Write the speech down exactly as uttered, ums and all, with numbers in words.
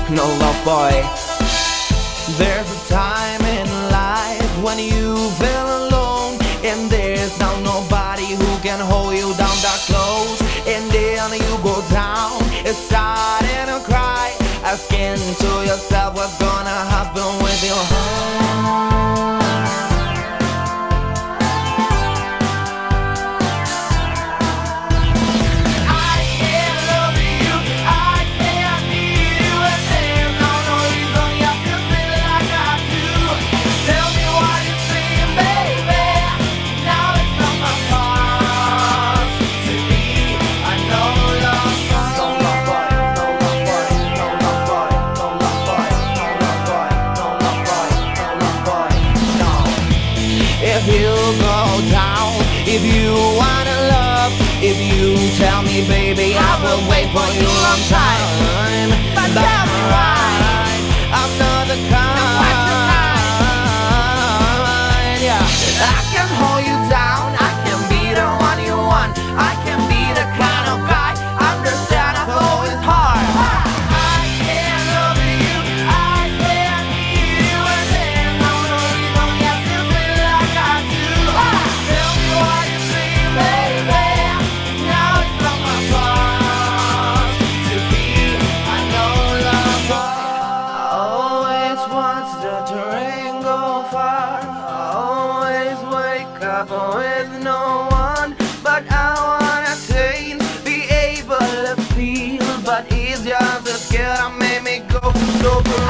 no love boy. There's a time in life when you feel alone, and there's now nobody who can hold you down that close. And then you go down, it's starting to cry, asking to yourself what's gonna happen with your heart. If you go down, if you wanna love, if you tell me, baby, I will wait for you a long time. But that's right, I'm not the kind. Yeah, I can hold you down, I can be the one you want, I can be the kind of guy. Understand, I know it's hard. I can't love you, I can't need you, and there's no reason you have to feel like I do. Tell me what you see, baby. Now it's from my heart to be. I know love boy. I always want the terrain go far. I always wake up with no one, but I wanna taste, be able to feel. But it's just the skill that made me go so